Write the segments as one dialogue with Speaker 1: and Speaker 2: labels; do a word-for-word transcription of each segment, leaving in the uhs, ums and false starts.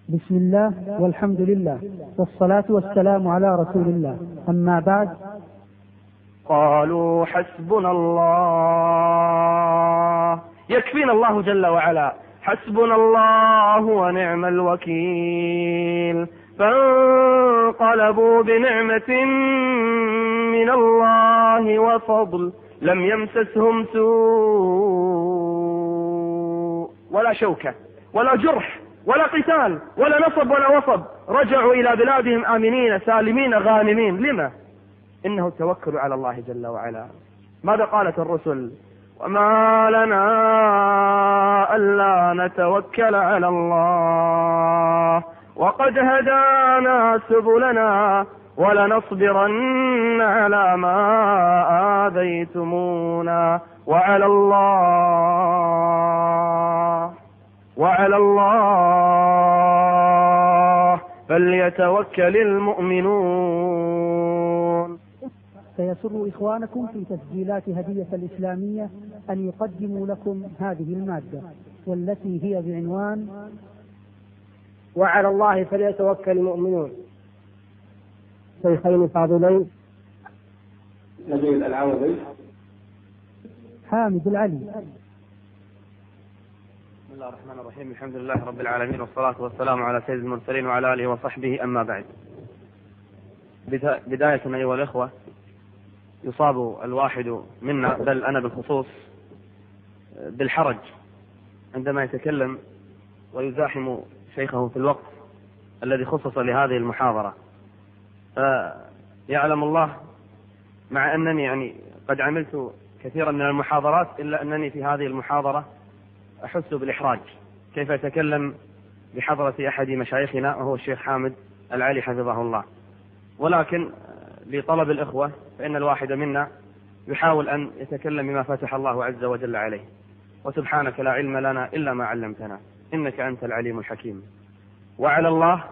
Speaker 1: بسم الله والحمد لله والصلاة والسلام على رسول الله، أما بعد.
Speaker 2: قالوا حسبنا الله، يكفينا الله جل وعلا، حسبنا الله ونعم الوكيل. فانقلبوا بنعمة من الله وفضل لم يمسسهم سوء ولا شوكة ولا جرح ولا قتال ولا نصب ولا وصب، رجعوا إلى بلادهم آمنين سالمين غانمين. لما؟ إنه التوكل على الله جل وعلا. ماذا قالت الرسل؟ وما لنا ألا نتوكل على الله وقد هدانا سبلنا ولنصبرن على ما آذيتمونا وعلى الله وعلى الله فليتوكل المؤمنون.
Speaker 1: سيسر إخوانكم في تسجيلات هدية الإسلامية أن يقدموا لكم هذه المادة، والتي هي بعنوان
Speaker 3: وعلى الله فليتوكل المؤمنون. شيخين فاضلين
Speaker 4: نبيل العوضي
Speaker 1: حامد العلي.
Speaker 2: بسم الله الرحمن الرحيم، الحمد لله رب العالمين، والصلاة والسلام على سيد المرسلين وعلى آله وصحبه، أما بعد. بداية أيها الإخوة، يصاب الواحد منا، بل أنا بالخصوص، بالحرج عندما يتكلم ويزاحم شيخه في الوقت الذي خصص لهذه المحاضرة. فيعلم الله مع أنني يعني قد عملت كثيرا من المحاضرات، إلا أنني في هذه المحاضرة أحس بالإحراج كيف يتكلم بحضرة أحد مشايخنا وهو الشيخ حامد العلي حفظه الله. ولكن لطلب الإخوة فإن الواحد منا يحاول أن يتكلم بما فتح الله عز وجل عليه. وسبحانك لا علم لنا إلا ما علمتنا إنك أنت العليم الحكيم. وعلى الله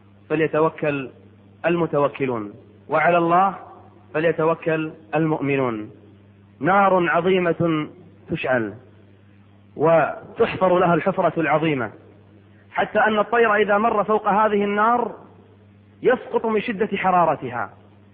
Speaker 2: فليتوكل المتوكلون، وعلى الله فليتوكل المؤمنون. نار عظيمة تشعل وتحفر لها الحفرة العظيمة، حتى أن الطير إذا مر فوق هذه النار يسقط من شدة حرارتها.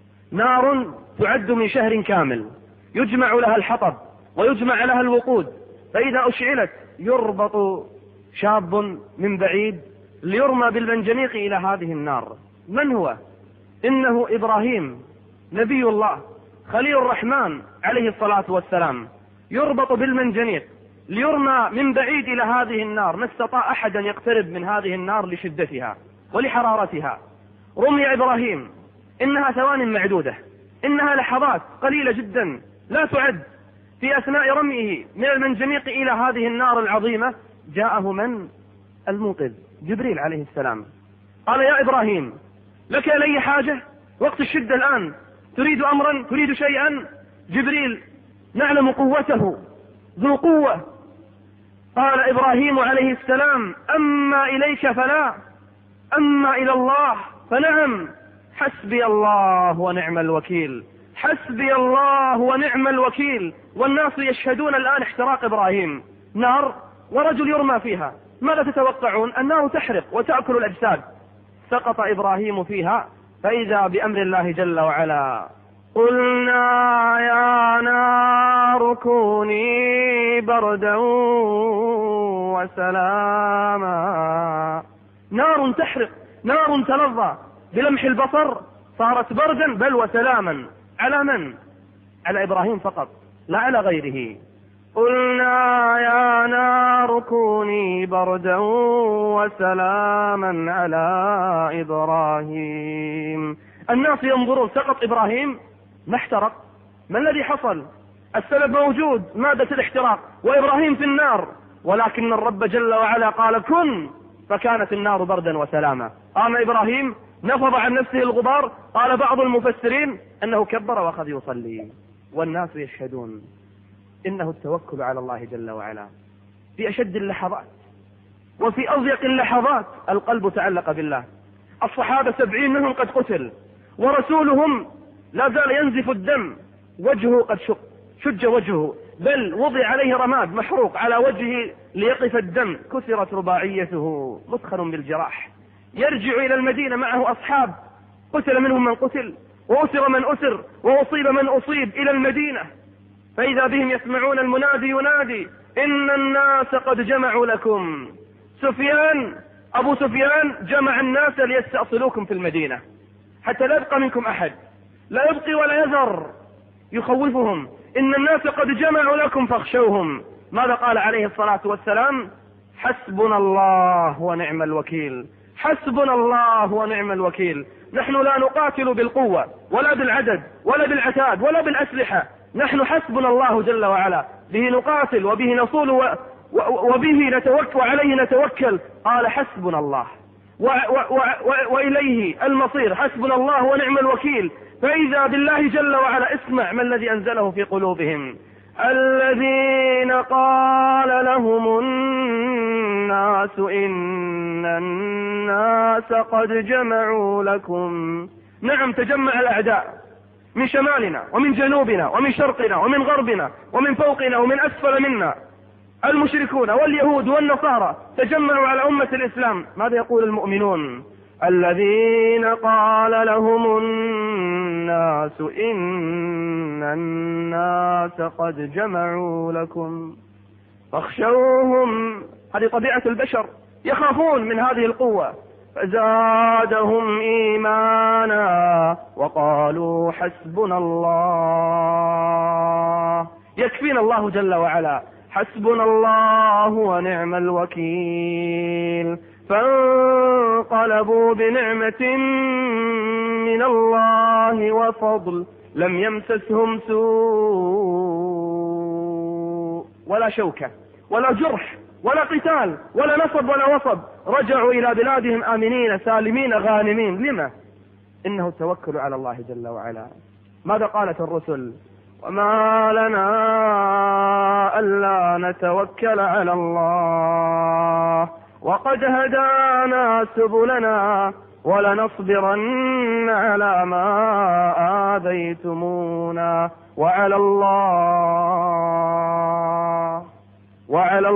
Speaker 2: نار تعد من شهر كامل، يجمع لها الحطب ويجمع لها الوقود، فإذا أشعلت يربط شاب من بعيد ليرمى بالمنجنيق إلى هذه النار. من هو؟ إنه إبراهيم نبي الله خليل الرحمن عليه الصلاة والسلام، يربط بالمنجنيق ليرمى من بعيد إلى هذه النار. ما استطاع أحد أن يقترب من هذه النار لشدتها ولحرارتها. رمي إبراهيم، إنها ثوان معدودة، إنها لحظات قليلة جدا لا تعد. في أثناء رميه من المنجنيق إلى هذه النار العظيمة جاءه من؟ المنقذ جبريل عليه السلام. قال: يا إبراهيم، لك إلي حاجة؟ وقت الشدة الآن، تريد أمرا، تريد شيئا؟ جبريل نعلم قوته، ذو قوة. قال إبراهيم عليه السلام: أما إليك فلا، أما إلى الله فنعم. حسبي الله ونعم الوكيل، حسبي الله ونعم الوكيل. والناس يشهدون الآن احتراق إبراهيم، نار ورجل يرمى فيها. ماذا تتوقعون؟ النار تحرق وتأكل الأجساد. سقط إبراهيم فيها، فإذا بأمر الله جل وعلا: قلنا يا نار كوني بردا وسلاما. نار تحرق، نار تلظى بلمح البصر، صارت بردا بل وسلاما. على من؟ على إبراهيم فقط، لا على غيره. قلنا يا نار كوني بردا وسلاما على إبراهيم. الناس ينظرون، سقط إبراهيم ما احترق. ما الذي حصل؟ السبب موجود، مادة الاحتراق، وإبراهيم في النار. ولكن الرب جل وعلا قال: كن، فكانت النار بردا وسلاما. قام إبراهيم نفض عن نفسه الغبار. قال بعض المفسرين أنه كبر وأخذ يصلي، والناس يشهدون. إنه التوكل على الله جل وعلا في أشد اللحظات وفي أضيق اللحظات. القلب تعلق بالله. الصحابة سبعين منهم قد قتل، ورسولهم لا زال ينزف الدم، وجهه قد شق، شج وجهه، بل وضع عليه رماد محروق على وجهه ليقف الدم، كسرت رباعيته، مثخن بالجراح. يرجع إلى المدينة معه أصحاب، قتل منهم من قتل وأسر من أسر وأصيب من أصيب، إلى المدينة، فإذا بهم يسمعون المنادي ينادي إن الناس قد جمعوا لكم. سفيان أبو سفيان جمع الناس ليستأصلوكم في المدينة حتى لا يبقى منكم أحد، لا يبقي ولا يذر، يخوفهم إن الناس قد جمعوا لكم فاخشوهم. ماذا قال عليه الصلاة والسلام؟ حسبنا الله ونعم الوكيل، حسبنا الله ونعم الوكيل. نحن لا نقاتل بالقوة ولا بالعدد ولا بالعتاد ولا بالأسلحة، نحن حسبنا الله جل وعلا، به نقاتل وبه نصول وبه نتوكل وعليه نتوكل. قال حسبنا الله و و و وإليه المصير، حسبنا الله ونعم الوكيل. فإذا بالله جل وعلا اسمع ما الذي أنزله في قلوبهم: الذين قال لهم الناس إن الناس قد جمعوا لكم. نعم، تجمع الأعداء من شمالنا ومن جنوبنا ومن شرقنا ومن غربنا ومن فوقنا ومن أسفل منا، المشركون واليهود والنصارى تجمعوا على أمة الإسلام. ماذا يقول المؤمنون؟ الذين قال لهم الناس إن الناس قد جمعوا لكم فاخشوهم. هذه طبيعة البشر، يخافون من هذه القوة. فزادهم إيمانا وقالوا حسبنا الله، يكفينا الله جل وعلا، حسبنا الله ونعم الوكيل. فانقلبوا بنعمة من الله وفضل لم يمسسهم سوء ولا شوكة ولا جرح ولا قتال ولا نصب ولا وصب، رجعوا إلى بلادهم آمنين سالمين غانمين. لما؟ إنه التوكل على الله جل وعلا. ماذا قالت الرسل؟ وما لنا ألا نتوكل على الله وقد هدانا سبلنا ولنصبرن على ما آذيتمونا وعلى الله وعلى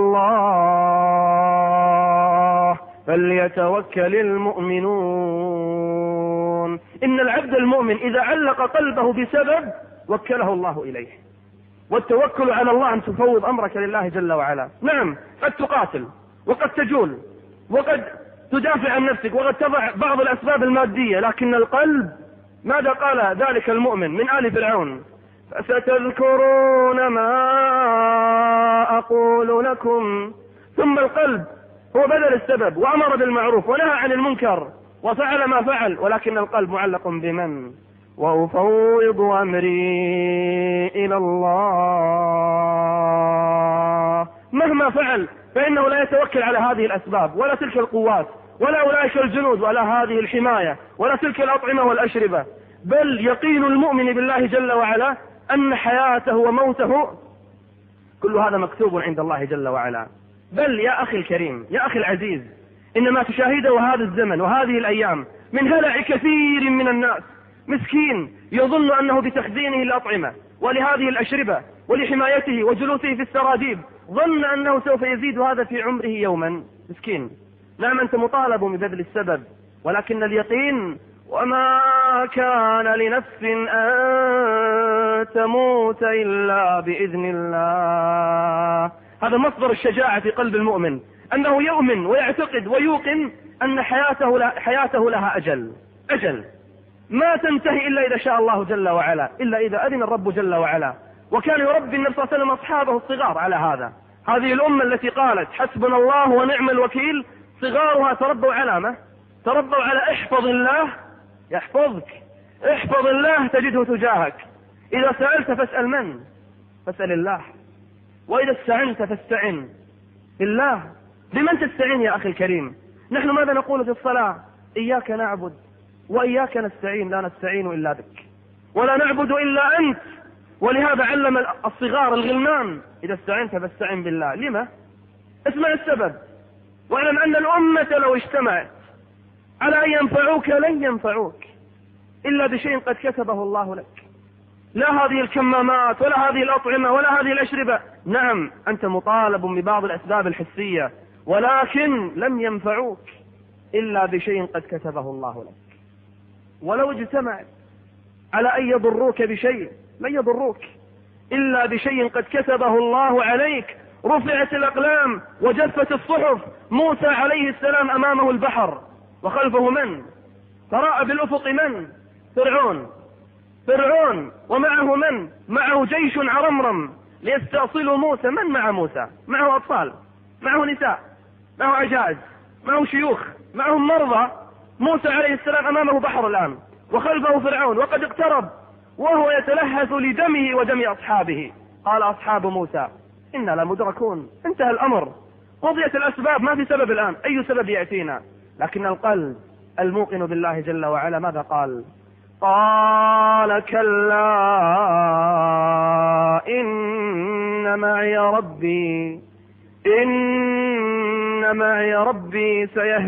Speaker 2: الله فليتوكل المؤمنون. إن العبد المؤمن إذا علق قلبه بسبب وكله الله إليه. والتوكل على الله أن تفوض أمرك لله جل وعلا. نعم، قد تقاتل وقد تجول وقد تدافع عن نفسك وقد تضع بعض الأسباب المادية، لكن القلب، ماذا قال ذلك المؤمن من آل فرعون؟ فستذكرون ما أقول لكم. ثم القلب هو بذل السبب وأمر بالمعروف ونهى عن المنكر وفعل ما فعل، ولكن القلب معلق بمن؟ وأفوض أمري إلى الله. مهما فعل فإنه لا يتوكل على هذه الأسباب ولا تلك القوات ولا أولئك الجنود ولا هذه الحماية ولا تلك الأطعمة والأشربة، بل يقين المؤمن بالله جل وعلا أن حياته وموته كل هذا مكتوب عند الله جل وعلا. بل يا أخي الكريم، يا أخي العزيز، إنما تشاهده هذا الزمن وهذه الأيام من هلع كثير من الناس، مسكين يظن أنه بتخزينه الأطعمة ولهذه الأشربة ولحمايته وجلوسه في السراديب ظن أنه سوف يزيد هذا في عمره يوما. مسكين. نعم، أنت مطالب ببذل السبب، ولكن اليقين وما كان لنفس أن تموت إلا بإذن الله. هذا مصدر الشجاعة في قلب المؤمن، أنه يؤمن ويعتقد ويوقن أن حياته, حياته لها أجل أجل ما تنتهي إلا إذا شاء الله جل وعلا، إلا إذا أذن الرب جل وعلا. وكان يربي النبي صلى الله عليه وسلم أصحابه الصغار على هذا. هذه الأمة التي قالت حسبنا الله ونعم الوكيل، صغارها تربوا على ما؟ تربوا على احفظ الله يحفظك، احفظ الله تجده تجاهك. إذا سألت فاسأل من؟ فاسأل الله. وإذا استعنت فاستعن بالله. بمن تستعين يا أخي الكريم؟ نحن ماذا نقول في الصلاة؟ إياك نعبد وإياك نستعين، لا نستعين إلا بك ولا نعبد إلا أنت. ولهذا علم الصغار الغلمان إذا استعنت فاستعن بالله. لما؟ اسمع السبب، واعلم أن الأمة لو اجتمعت على أن ينفعوك لن ينفعوك إلا بشيء قد كتبه الله لك. لا هذه الكمامات ولا هذه الأطعمة ولا هذه الأشربة. نعم، أنت مطالب ببعض الأسباب الحسية، ولكن لم ينفعوك إلا بشيء قد كتبه الله لك. ولو اجتمع على أن يضروك بشيء لن يضروك إلا بشيء قد كتبه الله عليك. رفعت الأقلام وجفت الصحف. موسى عليه السلام أمامه البحر وخلفه من؟ تراءى بالأفق من؟ فرعون. فرعون ومعه من؟ معه جيش عرمرم ليستأصلوا موسى. من مع موسى؟ معه أطفال، معه نساء، معه عجائز، معه شيوخ، معهم مرضى. موسى عليه السلام أمامه بحر الآن وخلفه فرعون وقد اقترب وهو يتلهث لدمه ودم أصحابه. قال أصحاب موسى إنا لمدركون. انتهى الأمر، قضيت الأسباب، ما في سبب الآن. أي سبب يأتينا؟ لكن القلب الموقن بالله جل وعلا ماذا قال؟ قال كلا إن معي ربي إن معي ربي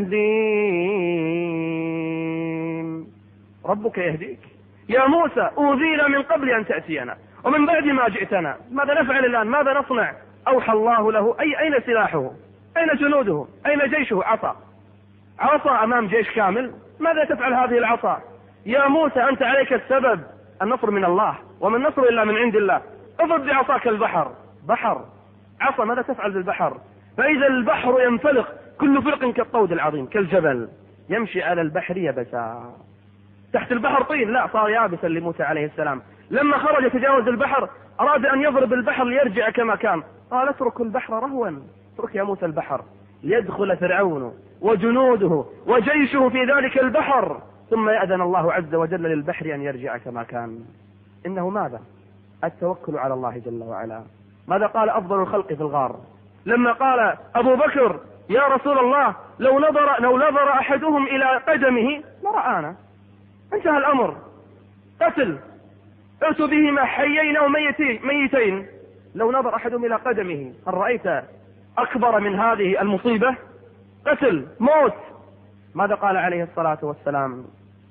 Speaker 2: سيهدين. ربك يهديك يا موسى. أوذينا من قبل أن تأتينا ومن بعد ما جئتنا، ماذا نفعل الآن؟ ماذا نصنع؟ أوحى الله له. أي أين سلاحه؟ أين جنوده؟ أين جيشه؟ عصا. عصا أمام جيش كامل. ماذا تفعل هذه العصا؟ يا موسى أنت عليك السبب. النصر من الله وما النصر إلا من عند الله. اضرب بعصاك البحر. بحر، عصا، ماذا تفعل بالبحر؟ فإذا البحر ينفلق كل فرق كالطود العظيم كالجبل يمشي على البحر يبسا. تحت البحر طين؟ لا، صار يابسا لموسى عليه السلام. لما خرج يتجاوز البحر أراد أن يضرب البحر ليرجع كما كان. قال اترك البحر رهوا. اترك يا موسى البحر ليدخل فرعون وجنوده وجيشه في ذلك البحر ثم يأذن الله عز وجل للبحر أن يرجع كما كان. إنه ماذا؟ التوكل على الله جل وعلا. ماذا قال أفضل الخلق في الغار لما قال أبو بكر يا رسول الله لو نظر, لو نظر أحدهم إلى قدمه لرآنا. انتهى الأمر، قتل، ائتوا بهما حيين أو ميتين. لو نظر أحدهم إلى قدمه هل رأيت أكبر من هذه المصيبة؟ قتل، موت. ماذا قال عليه الصلاة والسلام؟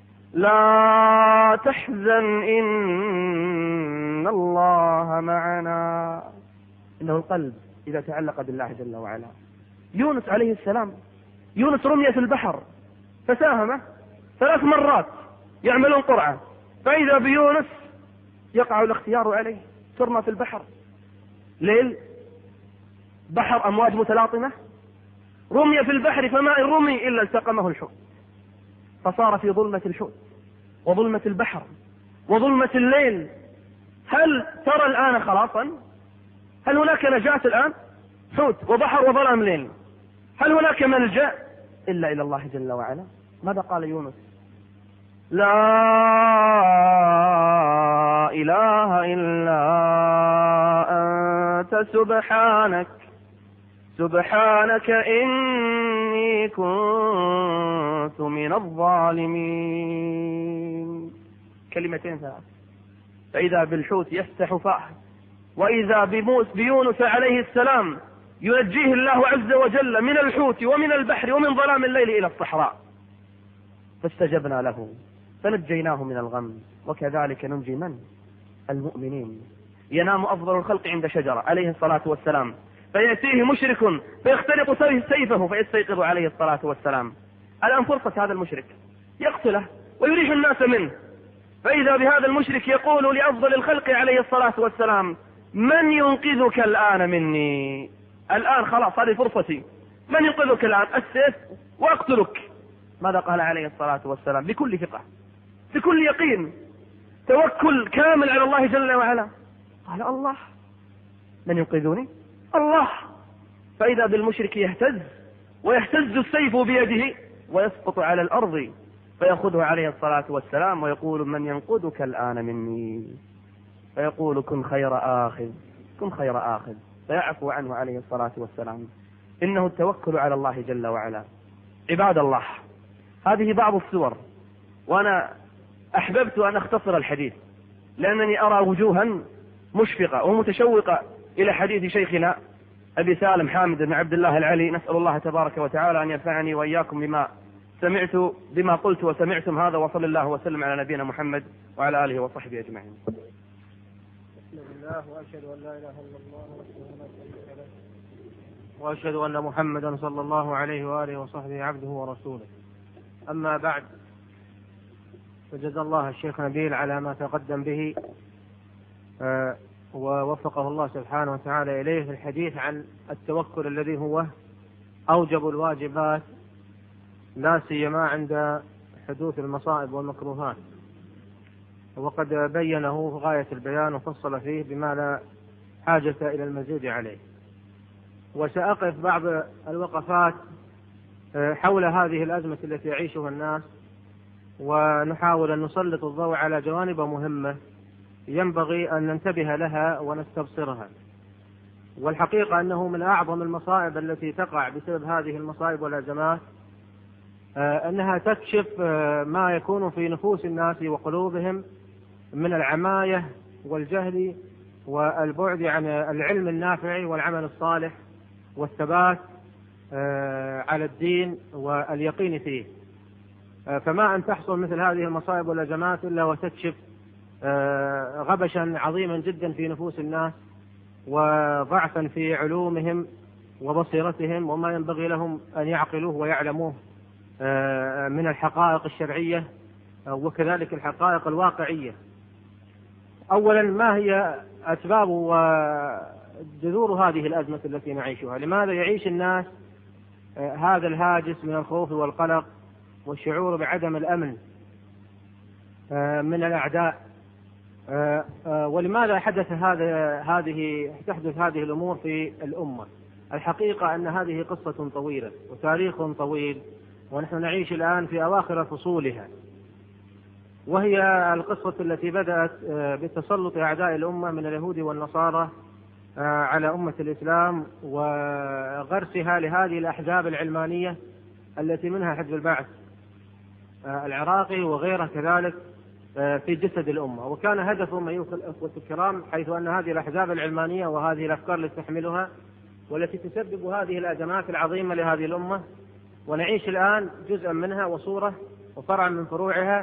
Speaker 2: لا تحزن إن الله معنا. إنه القلب إذا تعلق بالله جل وعلا. يونس عليه السلام، يونس رمي في البحر فساهم ثلاث مرات يعملون قرعة، فإذا بيونس يقع الاختيار عليه، ترمى في البحر. ليل، بحر أمواج متلاطمة، رمي في البحر فما إن رمي إلا التقمه الحوت، فصار في ظلمة الحوت وظلمة البحر وظلمة الليل. هل ترى الآن خلاصا؟ هل هناك نجاة الآن؟ حوت وبحر وظلام ليل. هل هناك ملجأ إلا إلى الله جل وعلا؟ ماذا قال يونس؟ لا إله إلا أنت سبحانك سبحانك إني كنت من الظالمين. كلمتين ثلاث. فإذا بالحوت يفتح فاه، وإذا بيونس عليه السلام ينجيه الله عز وجل من الحوت ومن البحر ومن ظلام الليل إلى الصحراء. فاستجبنا له فنجيناه من الغم وكذلك ننجي من؟ المؤمنين. ينام أفضل الخلق عند شجرة عليه الصلاة والسلام، فيأتيه مشرك فيخترق سيفه فيستيقظ عليه الصلاة والسلام. الآن فرصة هذا المشرك يقتله ويريح الناس منه، فإذا بهذا المشرك يقول لأفضل الخلق عليه الصلاة والسلام من ينقذك الآن مني؟ الآن خلاص هذه فرصتي، من ينقذك الآن؟ السيف وأقتلك. ماذا قال عليه الصلاة والسلام بكل ثقة بكل يقين، توكل كامل على الله جل وعلا؟ قال الله. من ينقذني؟ الله. فإذا بالمشرك يهتز ويهتز السيف بيده ويسقط على الأرض، فيأخذه عليه الصلاة والسلام ويقول من ينقذك الآن مني؟ فيقول كن خير آخذ كن خير آخذ فيعفو عنه عليه الصلاة والسلام. إنه التوكل على الله جل وعلا. عباد الله، هذه بعض الصور، وأنا أحببت أن أختصر الحديث لأنني أرى وجوها مشفقة ومتشوقة إلى حديث شيخنا أبي سالم حامد بن عبد الله العلي. نسأل الله تبارك وتعالى أن ينفعني وإياكم بما سمعت بما قلت وسمعتم هذا، وصلى الله وسلم على نبينا محمد وعلى آله وصحبه أجمعين.
Speaker 3: بسم الله وأشهد أن لا إله إلا الله وحده لا شريك له
Speaker 5: وأشهد أن محمدا صلى الله عليه وآله وصحبه عبده ورسوله. أما بعد، فجزا الله الشيخ نبيل على ما تقدم به ووفقه الله سبحانه وتعالى إليه في الحديث عن التوكل الذي هو أوجب الواجبات، لا سيما عند حدوث المصائب والمكروهات، وقد بينه غاية البيان وفصل فيه بما لا حاجة إلى المزيد عليه. وسأقف بعض الوقفات حول هذه الأزمة التي يعيشها الناس، ونحاول أن نسلط الضوء على جوانب مهمة ينبغي أن ننتبه لها ونستبصرها. والحقيقة أنه من أعظم المصائب التي تقع بسبب هذه المصائب والأزمات أنها تكشف ما يكون في نفوس الناس وقلوبهم من العماية والجهل والبعد عن العلم النافع والعمل الصالح والثبات على الدين واليقين فيه. فما أن تحصل مثل هذه المصائب والأزمات إلا وتكشف غبشا عظيما جدا في نفوس الناس، وضعفا في علومهم وبصيرتهم، وما ينبغي لهم أن يعقلوه ويعلموه من الحقائق الشرعية وكذلك الحقائق الواقعية. أولا، ما هي أسباب وجذور هذه الأزمة التي نعيشها؟ لماذا يعيش الناس هذا الهاجس من الخوف والقلق والشعور بعدم الأمن من الأعداء؟ ولماذا حدث هذا هذه تحدث هذه الأمور في الأمة؟ الحقيقة أن هذه قصة طويلة وتاريخ طويل، ونحن نعيش الآن في أواخر فصولها، وهي القصة التي بدأت بتسلط أعداء الأمة من اليهود والنصارى على أمة الإسلام وغرسها لهذه الأحزاب العلمانية التي منها حزب البعث العراقي وغيره كذلك في جسد الأمة. وكان هدفهم أيها الأخوة الكرام، حيث أن هذه الأحزاب العلمانية وهذه الأفكار التي تحملها والتي تسبب هذه الأزمات العظيمة لهذه الأمة، ونعيش الآن جزءا منها وصورة وفرع من فروعها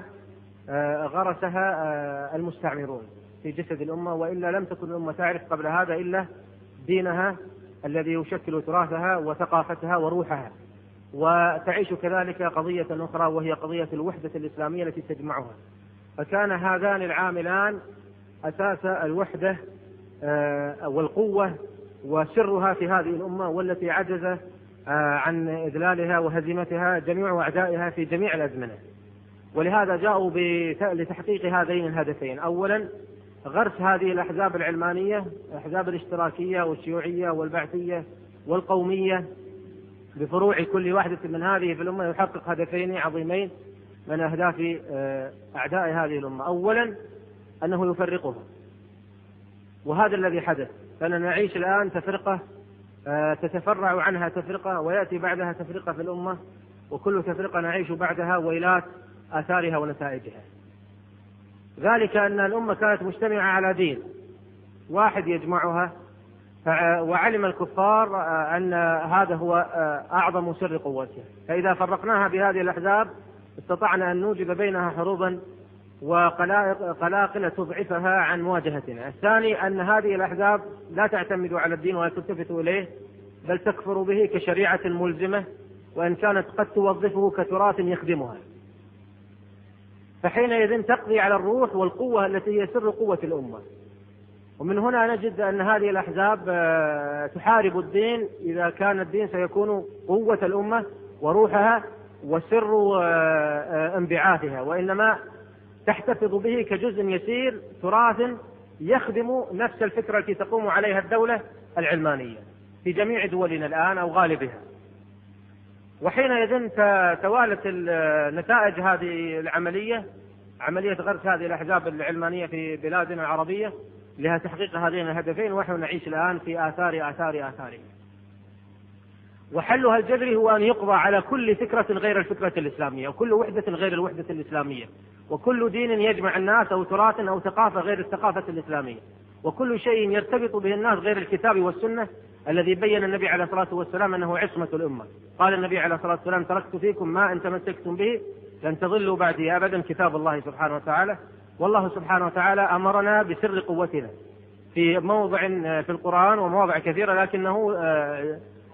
Speaker 5: غرسها المستعمرون في جسد الأمة، وإلا لم تكن الأمة تعرف قبل هذا إلا دينها الذي يشكل تراثها وثقافتها وروحها، وتعيش كذلك قضية أخرى وهي قضية الوحدة الإسلامية التي تجمعها. فكان هذان العاملان أساس الوحدة والقوة وسرها في هذه الأمة، والتي عجز عن إذلالها وهزيمتها جميع أعدائها في جميع الأزمنة. ولهذا جاءوا لتحقيق هذين الهدفين: أولا، غرس هذه الأحزاب العلمانية، الأحزاب الاشتراكية والشيوعية والبعثية والقومية بفروع كل واحدة من هذه في الأمة، يحقق هدفين عظيمين من أهداف أعداء هذه الأمة. أولا، أنه يفرقها، وهذا الذي حدث، فأننا نعيش الآن تفرقة تتفرع عنها تفرقة، ويأتي بعدها تفرقة في الأمة، وكل تفرقة نعيش بعدها ويلات آثارها ونتائجها. ذلك أن الأمة كانت مجتمعة على دين واحد يجمعها، وعلم الكفار أن هذا هو أعظم سر قوتها، فإذا فرقناها بهذه الأحزاب استطعنا أن نوجد بينها حروبا وقلاقل تضعفها عن مواجهتنا. الثاني، أن هذه الأحزاب لا تعتمد على الدين ولا تلتفت إليه، بل تكفر به كشريعة ملزمة، وإن كانت قد توظفه كتراث يخدمها. فحينئذ تقضي على الروح والقوة التي هي سر قوة الأمة. ومن هنا نجد أن هذه الأحزاب تحارب الدين إذا كان الدين سيكون قوة الأمة وروحها وسر انبعاثها، وإنما تحتفظ به كجزء يسير تراث يخدم نفس الفكرة التي تقوم عليها الدولة العلمانية في جميع دولنا الآن أو غالبها. وحينئذ توالت نتائج هذه العملية، عملية غرس هذه الأحزاب العلمانية في بلادنا العربية لها تحقيق هذين الهدفين، ونحن نعيش الآن في آثار آثار آثاره. وحلها الجذري هو أن يقضى على كل فكرة غير الفكرة الإسلامية، وكل وحدة غير الوحدة الإسلامية، وكل دين يجمع الناس أو تراث أو ثقافة غير الثقافة الإسلامية، وكل شيء يرتبط به الناس غير الكتاب والسنة الذي بين النبي عليه الصلاة والسلام أنه عصمة الأمة. قال النبي عليه الصلاة والسلام: تركت فيكم ما إن تمسكتم به لن تضلوا بعدي أبدا، كتاب الله سبحانه وتعالى. والله سبحانه وتعالى أمرنا بسر قوتنا في موضع في القرآن ومواضع كثيرة، لكنه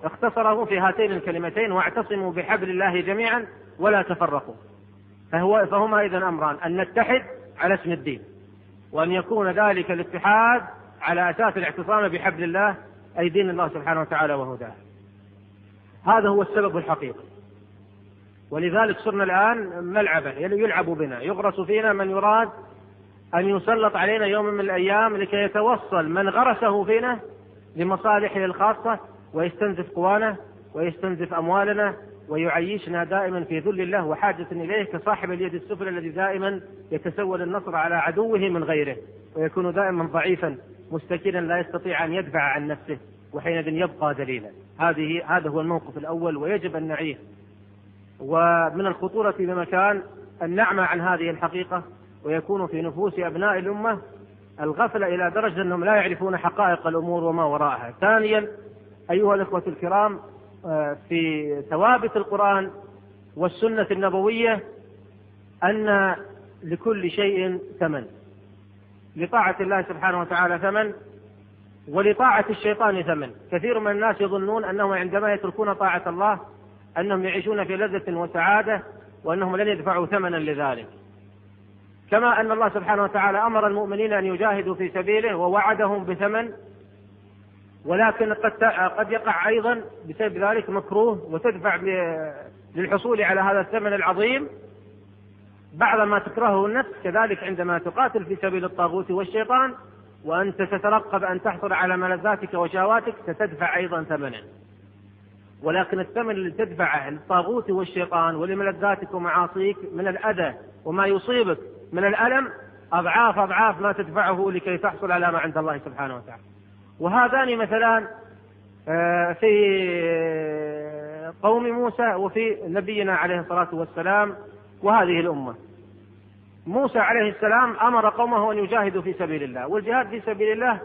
Speaker 5: اختصره في هاتين الكلمتين: واعتصموا بحبل الله جميعا ولا تفرقوا. فهو فهما إذن أمران: أن نتحد على اسم الدين، وأن يكون ذلك الاتحاد على أساس الاعتصام بحبل الله أي دين الله سبحانه وتعالى وهداه. هذا هو السبب الحقيقي. ولذلك صرنا الآن ملعبا يلعب بنا، يغرس فينا من يراد أن يسلط علينا يوم من الأيام لكي يتوصل من غرسه فينا لمصالحه الخاصة ويستنزف قوانا ويستنزف أموالنا ويعيشنا دائما في ذل الله وحاجة إليه، كصاحب اليد السفلى الذي دائما يتسول النصر على عدوه من غيره، ويكون دائما ضعيفا مستكينا لا يستطيع أن يدفع عن نفسه، وحينئذ يبقى ذليلا. هذه هذا هو الموقف الأول ويجب أن نعيه. ومن الخطورة بمكان أن نعمى عن هذه الحقيقة، ويكون في نفوس أبناء الأمة الغفلة إلى درجة أنهم لا يعرفون حقائق الأمور وما وراءها. ثانيا أيها الأخوة الكرام، في ثوابت القرآن والسنة النبوية أن لكل شيء ثمن. لطاعة الله سبحانه وتعالى ثمن، ولطاعة الشيطان ثمن. كثير من الناس يظنون أنهم عندما يتركون طاعة الله أنهم يعيشون في لذة وسعادة، وأنهم لن يدفعوا ثمنا لذلك. كما أن الله سبحانه وتعالى أمر المؤمنين أن يجاهدوا في سبيله ووعدهم بثمن، ولكن قد قد يقع أيضا بسبب ذلك مكروه وتدفع للحصول على هذا الثمن العظيم بعض ما تكرهه النفس. كذلك عندما تقاتل في سبيل الطاغوت والشيطان وأنت تترقب أن تحصل على ملذاتك وشهواتك ستدفع أيضا ثمنا، ولكن الثمن اللي تدفعه للطاغوت والشيطان ولملذاتك ومعاصيك من الأذى وما يصيبك من الألم أضعاف أضعاف ما تدفعه لكي تحصل على ما عند الله سبحانه وتعالى. وهذان مثلا في قوم موسى وفي نبينا عليه الصلاة والسلام وهذه الأمة. موسى عليه السلام أمر قومه أن يجاهدوا في سبيل الله، والجهاد في سبيل الله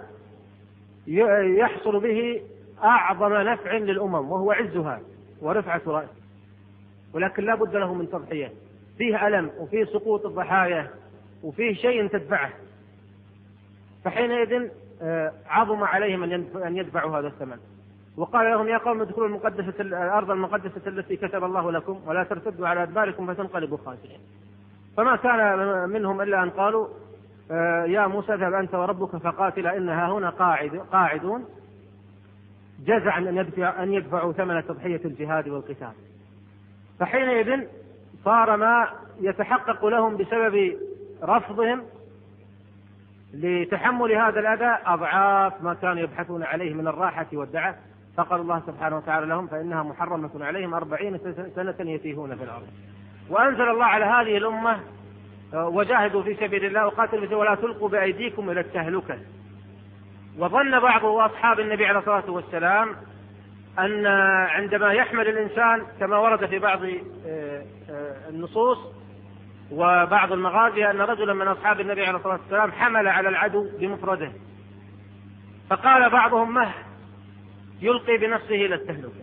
Speaker 5: يحصل به أعظم نفع للأمم وهو عزها ورفعة رأس، ولكن لا بد له من تضحية، فيه ألم وفيه سقوط الضحايا وفيه شيء تدفعه، فحينئذ عظم عليهم أن يدفعوا هذا الثمن. وقال لهم: يا قوم ادخلوا المقدسة الأرض المقدسة التي كتب الله لكم ولا ترتدوا على أدباركم فتنقلبوا خاسرين. فما كان منهم إلا أن قالوا: يا موسى اذهب أنت وربك فقاتلا إنها هنا قاعد قاعدون، جزعا أن يدفعوا ثمن تضحية الجهاد والقتال. فحينئذ صار ما يتحقق لهم بسبب رفضهم لتحمل هذا الأذى أضعاف ما كانوا يبحثون عليه من الراحة والدعة. فقال الله سبحانه وتعالى لهم: فإنها محرمة عليهم أربعين سنة يتيهون في الأرض. وأنزل الله على هذه الأمة: وجاهدوا في سبيل الله وقاتلوا ولا تلقوا بأيديكم إلى التهلكة. وظن بعض أصحاب النبي عليه الصلاة والسلام أن عندما يحمل الإنسان كما ورد في بعض النصوص وبعض المغازي أن رجلا من أصحاب النبي عليه الصلاة والسلام حمل على العدو بمفرده، فقال بعضهم: مه يلقي بنفسه إلى التهلكة.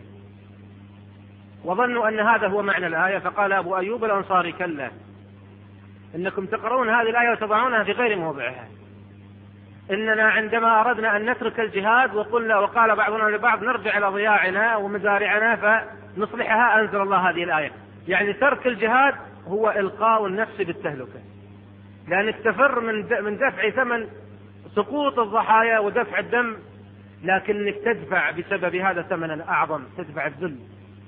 Speaker 5: وظنوا أن هذا هو معنى الآية، فقال أبو أيوب الأنصاري: كلا، إنكم تقرؤون هذه الآية وتضعونها في غير موضعها. إننا عندما أردنا أن نترك الجهاد وقلنا وقال بعضنا لبعض نرجع إلى ضياعنا ومزارعنا فنصلحها، أنزل الله هذه الآية. يعني ترك الجهاد هو إلقاء النفس بالتهلكة، لأنك تفر من دفع ثمن سقوط الضحايا ودفع الدم، لكنك تدفع بسبب هذا ثمنا أعظم، تدفع الذل.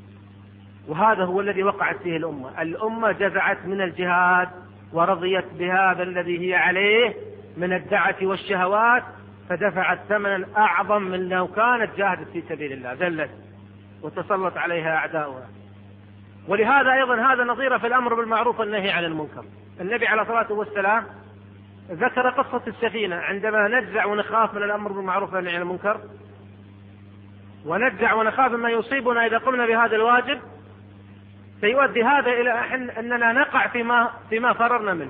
Speaker 5: وهذا هو الذي وقعت فيه الأمة. الأمة جزعت من الجهاد ورضيت بهذا الذي هي عليه من الدعة والشهوات، فدفعت ثمنا أعظم من لو كانت جاهدت في سبيل الله، ذلت وتسلط عليها أعداؤها. ولهذا أيضا هذا نظير في الأمر بالمعروف والنهي عن المنكر. النبي عليه الصلاة والسلام ذكر قصة السفينة، عندما نجزع ونخاف من الأمر بالمعروف والنهي عن المنكر ونجزع ونخاف مما يصيبنا إذا قمنا بهذا الواجب، سيؤدي هذا إلى أننا نقع فيما, فيما فررنا منه،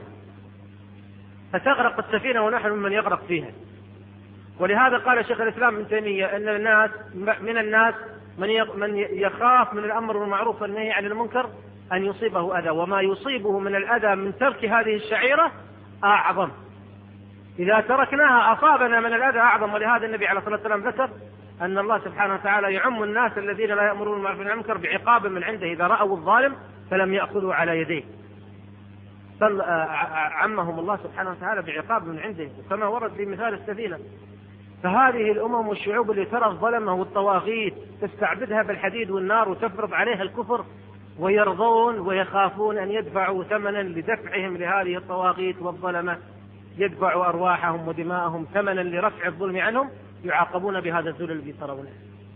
Speaker 5: فتغرق السفينة ونحن من يغرق فيها. ولهذا قال شيخ الإسلام ابن تيمية أن الناس من الناس من يخاف من الأمر بالمعروف والنهي عن المنكر أن يصيبه أذى، وما يصيبه من الأذى من ترك هذه الشعيرة أعظم. إذا تركناها أصابنا من الأذى أعظم. ولهذا النبي عليه الصلاة والسلام ذكر أن الله سبحانه وتعالى يعم الناس الذين لا يأمرون بالمعروف والنهي عن المنكر بعقاب من عنده إذا رأوا الظالم فلم يأخذوا على يديه، بل عمهم الله سبحانه وتعالى بعقاب من عنده كما ورد في مثال السفينة. فهذه الأمم والشعوب اللي ترى الظلمة والطواغيت تستعبدها بالحديد والنار وتفرض عليها الكفر، ويرضون ويخافون أن يدفعوا ثمنا لدفعهم لهذه الطواغيت والظلمة، يدفعوا أرواحهم ودماءهم ثمنا لرفع الظلم عنهم، يعاقبون بهذا الذل الذي ترونه،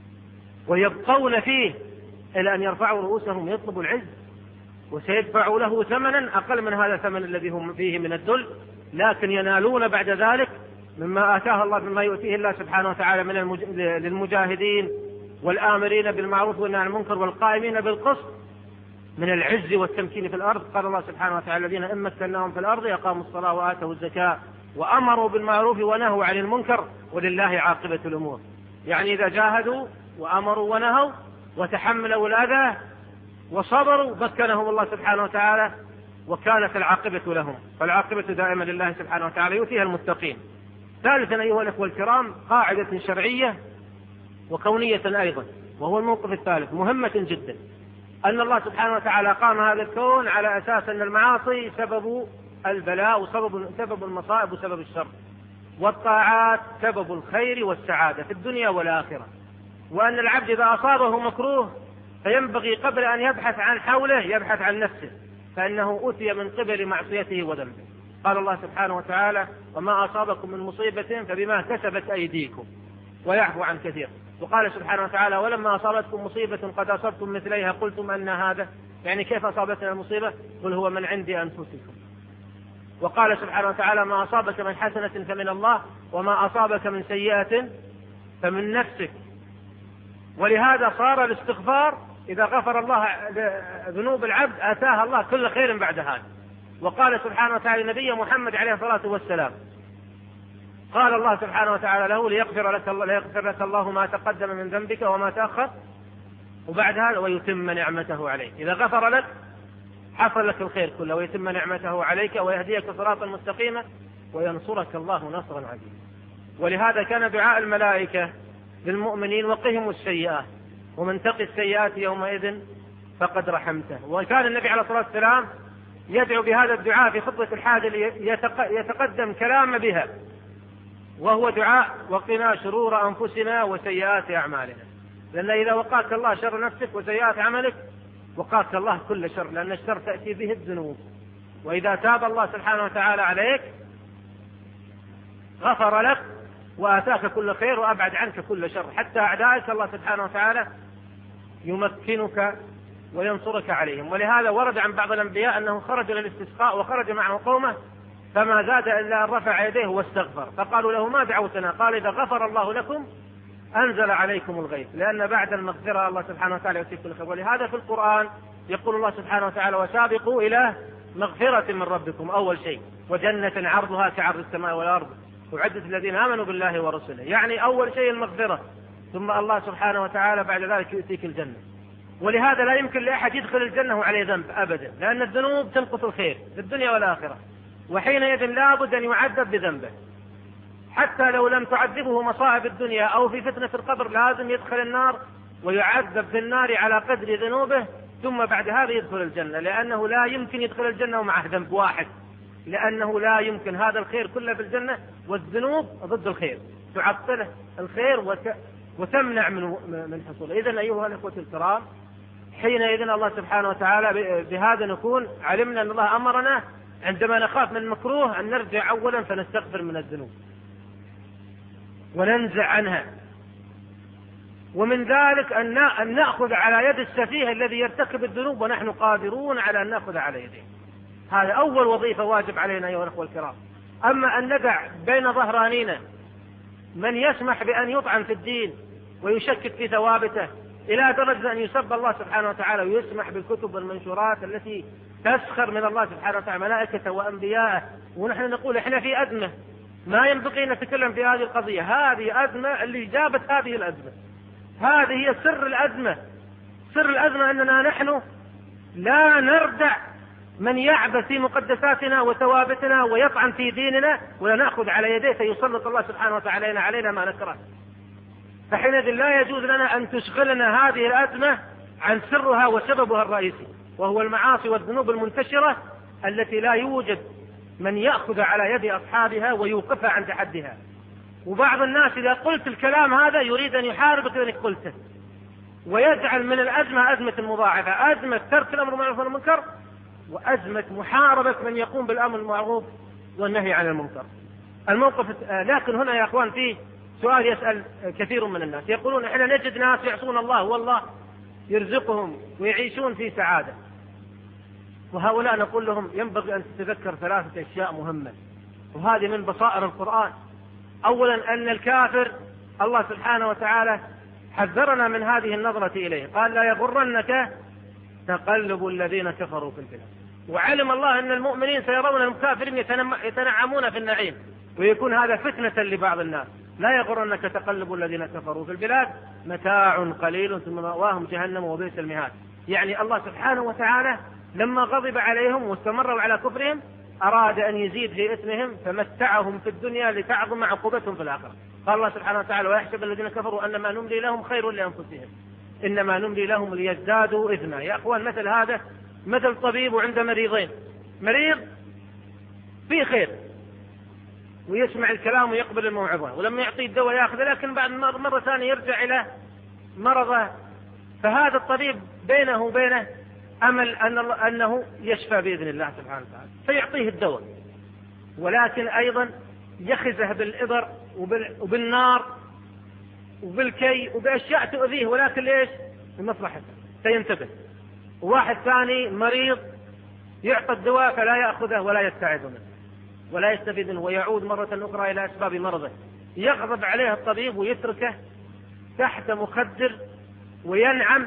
Speaker 5: ويبقون فيه إلى أن يرفعوا رؤوسهم يطلبوا العز، وسيدفعوا له ثمنا أقل من هذا الثمن الذي هم فيه من الذل، لكن ينالون بعد ذلك مما آتاه الله مما يؤتيه الله سبحانه وتعالى من المج... للمجاهدين والآمرين بالمعروف والنهي عن المنكر والقائمين بالقسط من العز والتمكين في الأرض. قال الله سبحانه وتعالى: الذين إن مكناهم في الأرض أقاموا الصلاة وآتوا الزكاة وأمروا بالمعروف ونهوا عن المنكر ولله عاقبة الأمور. يعني إذا جاهدوا وأمروا ونهوا وتحملوا الأذى وصبروا مكنهم الله سبحانه وتعالى وكانت العاقبة لهم، فالعاقبة دائما لله سبحانه وتعالى يؤتيها المتقين. ثالثا أيها الأخوة الكرام، قاعدة شرعية وكونية أيضا، وهو الموقف الثالث مهمة جدا، أن الله سبحانه وتعالى قام هذا الكون على أساس أن المعاصي سبب البلاء وسبب سبب المصائب وسبب الشر، والطاعات سبب الخير والسعادة في الدنيا والآخرة، وأن العبد إذا أصابه مكروه فينبغي قبل أن يبحث عن حوله يبحث عن نفسه، فإنه أتي من قبل معصيته وذنبه. قال الله سبحانه وتعالى: وما أصابكم من مصيبة فبما كسبت أيديكم ويعفو عن كثير. وقال سبحانه وتعالى: ولما أصابتكم مصيبة قد أصبتم مثليها قلتم أن هذا، يعني كيف أصابتنا المصيبة؟ قل هو من عند أنفسكم. وقال سبحانه وتعالى: ما أصابك من حسنة فمن الله وما أصابك من سيئة فمن نفسك. ولهذا صار الاستغفار إذا غفر الله ذنوب العبد آتاه الله كل خير بعد هذا. وقال سبحانه وتعالى لنبي محمد عليه الصلاة والسلام: قال الله سبحانه وتعالى له: ليغفر لك الله, ليغفر لك الله ما تقدم من ذنبك وما تأخر، وبعد هذا ويتم نعمته عليك. إذا غفر لك حصل لك الخير كله، ويتم نعمته عليك ويهديك صراطا مستقيما وينصرك الله نصرا عزيزا. ولهذا كان دعاء الملائكة للمؤمنين: وقهم السيئات ومن تقي السيئات يومئذ فقد رحمته. وكان النبي عليه الصلاة والسلام يدعو بهذا الدعاء في خطبة الحاجة يتقدم كلام بها، وهو دعاء: وقنا شرور أنفسنا وسيئات أعمالنا. لأن إذا وقاك الله شر نفسك وسيئات عملك وقاك الله كل شر، لأن الشر تأتي به الذنوب. وإذا تاب الله سبحانه وتعالى عليك غفر لك وآتاك كل خير وأبعد عنك كل شر، حتى أعدائك الله سبحانه وتعالى يمكنك وينصرك عليهم. ولهذا ورد عن بعض الأنبياء أنه خرج للاستسقاء وخرج معه قومه فما زاد إلا أن رفع يديه واستغفر، فقالوا له: ما دعوتنا؟ قال: إذا غفر الله لكم أنزل عليكم الغيث، لأن بعد المغفرة الله سبحانه وتعالى يؤتيكم الخير. ولهذا في القرآن يقول الله سبحانه وتعالى: وسابقوا إلى مغفرة من ربكم أول شيء، وجنة عرضها كعرض السماء والأرض أعدت الذين آمنوا بالله ورسله. يعني أول شيء المغفرة، ثم الله سبحانه وتعالى بعد ذلك يؤتيك الجنة. ولهذا لا يمكن لأحد يدخل الجنة وعليه ذنب أبدا، لأن الذنوب تنقص الخير في الدنيا والآخرة، وحينئذ لابد أن يعذب بذنبه. حتى لو لم تعذبه مصائب الدنيا أو في فتنة القبر لازم يدخل النار ويعذب في النار على قدر ذنوبه، ثم بعد هذا يدخل الجنة، لأنه لا يمكن يدخل الجنة ومعه ذنب واحد، لأنه لا يمكن. هذا الخير كله في الجنة، والذنوب ضد الخير تعطله الخير وت... وتمنع من من حصوله. إذن أيها الأخوة الكرام، حينئذ الله سبحانه وتعالى بهذا نكون علمنا أن الله أمرنا عندما نخاف من المكروه أن نرجع أولا فنستغفر من الذنوب وننزع عنها، ومن ذلك أن نأخذ على يد السفيه الذي يرتكب الذنوب ونحن قادرون على أن نأخذ على يده. هذا أول وظيفة واجب علينا أيها الأخوة الكرام. أما أن ندع بين ظهرانينا من يسمح بأن يطعن في الدين ويشكك في ثوابته إلى درجة أن يسب الله سبحانه وتعالى، ويسمح بالكتب والمنشورات التي تسخر من الله سبحانه وتعالى ملائكته وأنبياءه، ونحن نقول إحنا في أزمة ما ينبغي أن نتكلم في هذه القضية. هذه أزمة اللي جابت هذه الأزمة، هذه هي سر الأزمة. سر الأزمة أننا نحن لا نردع من يعبث في مقدساتنا وثوابتنا ويطعن في ديننا، ولا نأخذ على يديه فيسلط الله سبحانه وتعالى علينا ما نكره. فحينئذ لا يجوز لنا أن تشغلنا هذه الأزمة عن سرها وسببها الرئيسي، وهو المعاصي والذنوب المنتشرة التي لا يوجد من يأخذ على يد أصحابها ويوقفها عند حدها. وبعض الناس إذا قلت الكلام هذا يريد أن يحاربك لأنك قلته، ويجعل من الأزمة أزمة مضاعفة، أزمة ترك الأمر بالمعروف والمنكر، وأزمة محاربة من يقوم بالأمر بالمعروف والنهي عن المنكر. الموقف. لكن هنا يا أخوان فيه سؤال يسأل كثير من الناس، يقولون إحنا نجد ناس يعصون الله والله يرزقهم ويعيشون في سعادة، وهؤلاء نقول لهم ينبغي أن تتذكر ثلاثة أشياء مهمة، وهذه من بصائر القرآن. أولا أن الكافر الله سبحانه وتعالى حذرنا من هذه النظرة إليه، قال لا يغرنك تقلب الذين كفروا في البلاد. وعلم الله أن المؤمنين سيرون الكافرين يتنعمون في النعيم، ويكون هذا فتنة لبعض الناس. لا يغرنك تقلب الذين كفروا في البلاد متاع قليل ثم مأواهم جهنم وبئس المهاد. يعني الله سبحانه وتعالى لما غضب عليهم واستمروا على كفرهم أراد أن يزيد في إثمهم فمتعهم في الدنيا لتعظم عقوبتهم في الآخرة. قال الله سبحانه وتعالى ويحسب الذين كفروا أنما نملي لهم خير لأنفسهم إنما نملي لهم ليزدادوا إثما. يا أخوان مثل هذا مثل طبيب وعند مريضين، مريض فيه خير ويسمع الكلام ويقبل الموعظة، ولما يعطيه الدواء يأخذه، لكن بعد مرة ثانية يرجع إلى مرضه. فهذا الطبيب بينه وبينه أمل أن أنه يشفى بإذن الله سبحانه وتعالى فيعطيه الدواء، ولكن أيضا يخزه بالإبر وبالنار وبالكي وبأشياء تؤذيه، ولكن ليش؟ لمصلحته فينتبه. وواحد ثاني مريض يعطى الدواء فلا يأخذه ولا يستعيذ منه ولا يستفيد منه ويعود مرة أخرى إلى أسباب مرضه، يغضب عليه الطبيب ويتركه تحت مخدر وينعم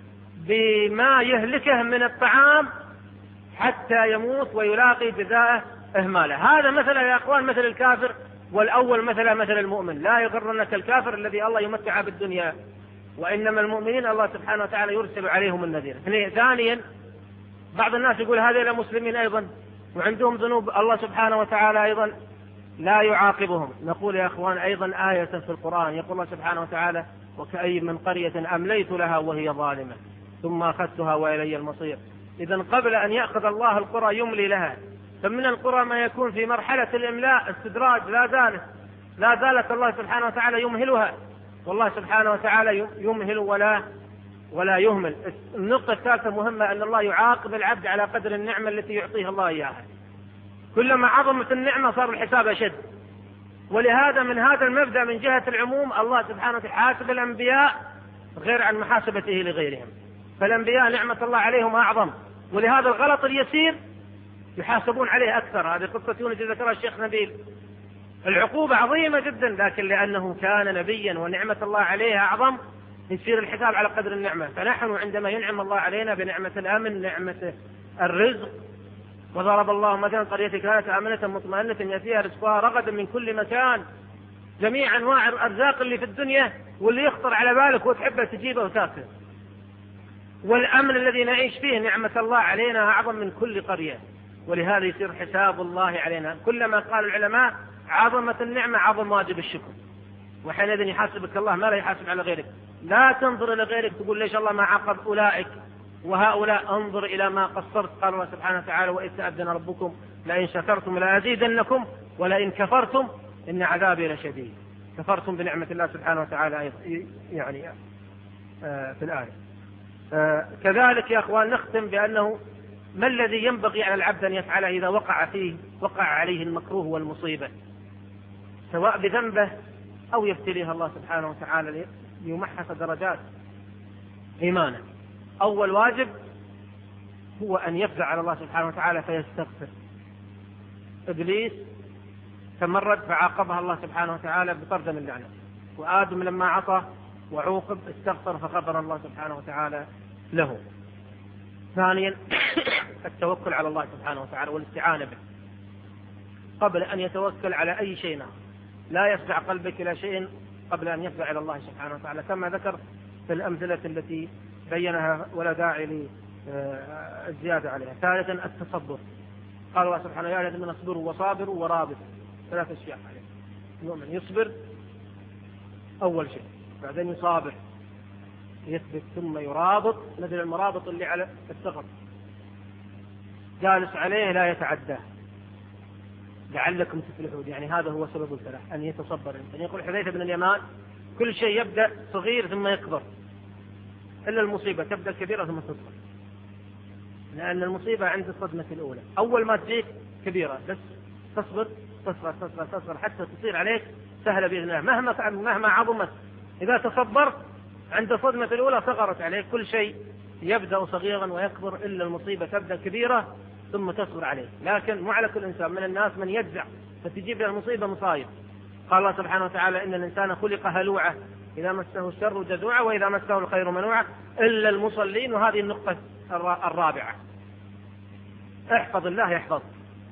Speaker 5: بما يهلكه من الطعام حتى يموت ويلاقي جزاءه إهماله. هذا مثلا يا أخوان مثل الكافر، والأول مثل مثل المؤمن. لا يغرنك الكافر الذي الله يمتع بالدنيا، وإنما المؤمنين الله سبحانه وتعالى يرسل عليهم النذير. ثانيا بعض الناس يقول هذه المسلمين أيضا وعندهم ذنوب الله سبحانه وتعالى أيضا لا يعاقبهم. نقول يا أخوان أيضا آية في القرآن يقول الله سبحانه وتعالى وكأي من قرية أمليت لها وهي ظالمة ثم أخذتها وإلي المصير. إذا قبل أن يأخذ الله القرى يملي لها، فمن القرى ما يكون في مرحلة الإملاء استدراج لا زالت لا زالت الله سبحانه وتعالى يمهلها، والله سبحانه وتعالى يمهل ولا ولا يهمل. النقطة الثالثة مهمة أن الله يعاقب العبد على قدر النعمة التي يعطيها الله إياها، كلما عظمت النعمة صار الحساب أشد. ولهذا من هذا المبدأ من جهة العموم الله سبحانه وتعالى حاسب الأنبياء غير عن محاسبته لغيرهم، فالأنبياء نعمة الله عليهم أعظم، ولهذا الغلط اليسير يحاسبون عليه أكثر. هذه قصة يونس ذكرها الشيخ نبيل، العقوبة عظيمة جدا، لكن لأنه كان نبيا ونعمة الله عليه أعظم يصير الحساب على قدر النعمة. فنحن عندما ينعم الله علينا بنعمة الأمن نعمة الرزق، وضرب الله مثلا قرية كانت آمنة مطمئنة يأتيها رزقها رغدا من كل مكان، جميع أنواع الأرزاق اللي في الدنيا واللي يخطر على بالك وتحبه تجيبه وتاكله، والأمن الذي نعيش فيه نعمة الله علينا أعظم من كل قرية. ولهذا يصير حساب الله علينا. كلما قال العلماء عظمت النعمة عظم واجب الشكر، وحينئذ يحاسبك الله ما لا يحاسب على غيرك. لا تنظر إلى غيرك تقول ليش الله ما عاقب أولئك وهؤلاء، انظر إلى ما قصرت. قال الله سبحانه وتعالى وإذ تأذن ربكم لئن شكرتم لأزيدنكم ولئن كفرتم إن عذابي لشديد. كفرتم بنعمة الله سبحانه وتعالى أيضا يعني آه في الآية. آه كذلك يا أخوان نختم بأنه ما الذي ينبغي على العبد أن يفعله إذا وقع فيه وقع عليه المكروه والمصيبة، سواء بذنبه أو يبتليها الله سبحانه وتعالى ليمحص درجات إيمانه. أول واجب هو أن يفزع على الله سبحانه وتعالى فيستغفر. إبليس تمرد فعاقبها الله سبحانه وتعالى بطرد من اللعنة، وآدم لما عصى وعوقب استغفر فغفر الله سبحانه وتعالى له. ثانيا التوكل على الله سبحانه وتعالى والاستعانة به قبل أن يتوكل على أي شيء، لا يفزع قلبك إلى شيء قبل أن يفزع إلى الله سبحانه وتعالى كما ذكر في الأمثلة التي بينها ولا داعي للزيادة عليها. ثالثا التصبر، قال الله سبحانه يا الذين اصبروا وصابروا ورابطوا، ثلاث أشياء عليه. المؤمن يصبر أول شيء بعدين يصابح يثبت ثم يرابط مثل المرابط اللي على الثغر، جالس عليه لا يتعداه لعلكم تفلحون. يعني هذا هو سبب الفلاح، أن يتصبر الإنسان. يقول حذيفة بن اليمان كل شيء يبدأ صغير ثم يكبر، إلا المصيبة تبدأ كبيرة ثم تصغر، لأن المصيبة عند الصدمة الأولى، أول ما تجيك كبيرة بس تصبر تصغر تصغر تصغر حتى تصير عليك سهلة بإذن الله. مهما مهما عظمت إذا تصبرت عند الصدمة الأولى صغرت عليك. كل شيء يبدأ صغيرا ويكبر، إلا المصيبة تبدأ كبيرة ثم تصغر عليه. لكن مو على كل إنسان، من الناس من يجزع فتجيب له المصيبة مصايب. قال الله سبحانه وتعالى إن الإنسان خلق هلوعا إذا مسه الشر جزوعا وإذا مسه الخير منوعا إلا المصلين. وهذه النقطة الرابعة، احفظ الله يحفظ،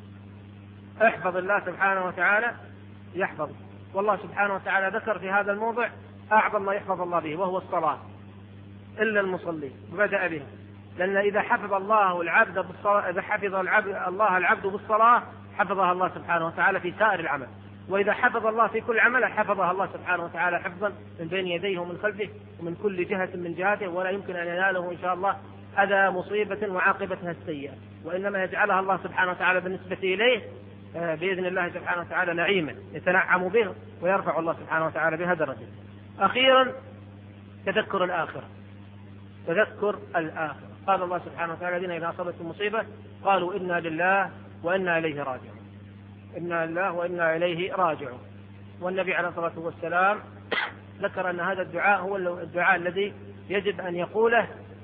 Speaker 5: احفظ الله سبحانه وتعالى يحفظ. والله سبحانه وتعالى ذكر في هذا الموضع أعظم ما يحفظ الله به وهو الصلاة، إلا المصلين بدأ به، لأن إذا حفظ الله العبد بالصلاة، إذا حفظ العبد الله العبد بالصلاة حفظها الله سبحانه وتعالى في سائر العمل، وإذا حفظ الله في كل عمل حفظها الله سبحانه وتعالى حفظا من بين يديه ومن خلفه ومن كل جهة من جهاته، ولا يمكن أن يناله إن شاء الله أذى مصيبة وعاقبتها السيئة، وإنما يجعلها الله سبحانه وتعالى بالنسبة إليه بإذن الله سبحانه وتعالى نعيما يتنعم به ويرفع الله سبحانه وتعالى بها درجة. أخيرا تذكر الآخرة، تذكر الآخرة. قال الله سبحانه وتعالى الذين إذا أصابتهم مصيبة قالوا إنا لله وإنا إليه راجعون، إنا لله وإنا إليه راجعون. والنبي عليه الصلاة والسلام ذكر أن هذا الدعاء هو الدعاء الذي يجب أن يقوله